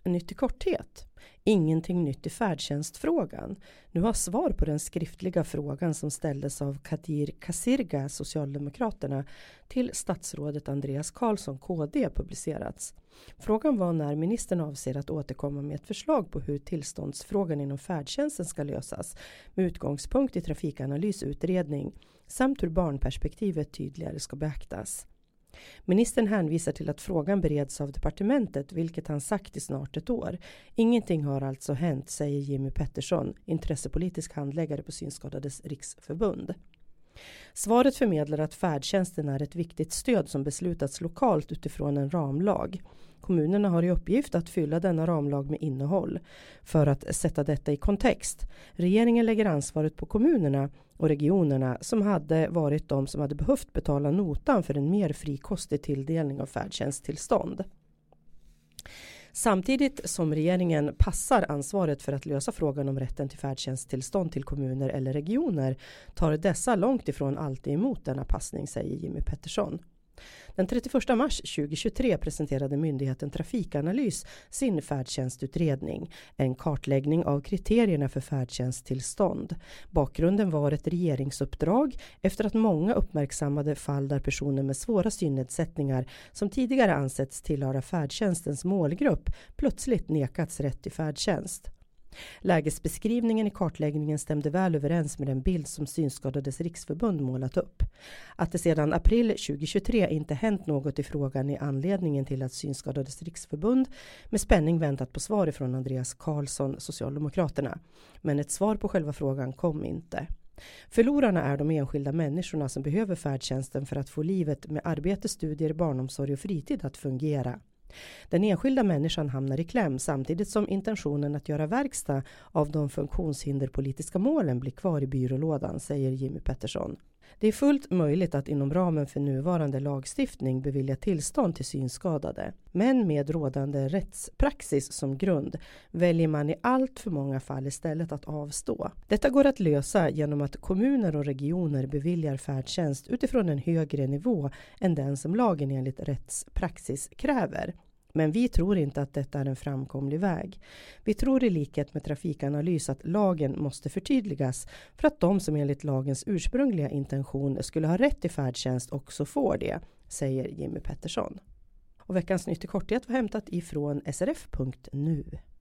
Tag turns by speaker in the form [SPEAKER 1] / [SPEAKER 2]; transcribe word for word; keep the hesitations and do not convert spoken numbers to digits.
[SPEAKER 1] nytt i korthet. Ingenting nytt i färdtjänstfrågan. Nu har svar på den skriftliga frågan som ställdes av Kadir Kasirga, Socialdemokraterna, till statsrådet Andreas Karlsson, K D, publicerats. Frågan var när ministern avser att återkomma med ett förslag på hur tillståndsfrågan inom färdtjänsten ska lösas med utgångspunkt i trafikanalysutredning samt hur barnperspektivet tydligare ska beaktas. Ministern hänvisar till att frågan bereds av departementet, vilket han sagt i snart ett år. Ingenting har alltså hänt, säger Jimmy Pettersson, intressepolitisk handläggare på Synskadades riksförbund. Svaret förmedlar att färdtjänsten är ett viktigt stöd som beslutats lokalt utifrån en ramlag. Kommunerna har i uppgift att fylla denna ramlag med innehåll. För att sätta detta i kontext, regeringen lägger ansvaret på kommunerna och regionerna som hade varit de som hade behövt betala notan för en mer frikostig tilldelning av färdtjänsttillstånd. Samtidigt som regeringen passar ansvaret för att lösa frågan om rätten till färdtjänsttillstånd till kommuner eller regioner tar dessa långt ifrån alltid emot denna passning, säger Jimmy Pettersson. Den trettioförsta mars tjugohundratjugotre presenterade myndigheten Trafikanalys sin färdtjänstutredning, en kartläggning av kriterierna för färdtjänsttillstånd. Bakgrunden var ett regeringsuppdrag efter att många uppmärksammade fall där personer med svåra synnedsättningar som tidigare ansetts tillhöra färdtjänstens målgrupp plötsligt nekats rätt till färdtjänst. Lägesbeskrivningen i kartläggningen stämde väl överens med den bild som Synskadades riksförbund målat upp. Att det sedan april tjugohundratjugotre inte hänt något i frågan är anledningen till att Synskadades riksförbund med spänning väntat på svar från Andreas Karlsson, Socialdemokraterna. Men ett svar på själva frågan kom inte. Förlorarna är de enskilda människorna som behöver färdtjänsten för att få livet med arbete, studier, barnomsorg och fritid att fungera. Den enskilda människan hamnar i kläm samtidigt som intentionen att göra verkstad av de funktionshinderpolitiska målen blir kvar i byrålådan, säger Jimmy Pettersson. Det är fullt möjligt att inom ramen för nuvarande lagstiftning bevilja tillstånd till synskadade. Men med rådande rättspraxis som grund väljer man i allt för många fall istället att avstå. Detta går att lösa genom att kommuner och regioner beviljar färdtjänst utifrån en högre nivå än den som lagen enligt rättspraxis kräver. Men vi tror inte att detta är en framkomlig väg. Vi tror i likhet med Trafikanalys att lagen måste förtydligas för att de som enligt lagens ursprungliga intention skulle ha rätt till färdtjänst också får det, säger Jimmy Pettersson. Och veckans nytt i korthet var hämtat ifrån S R F punkt nu.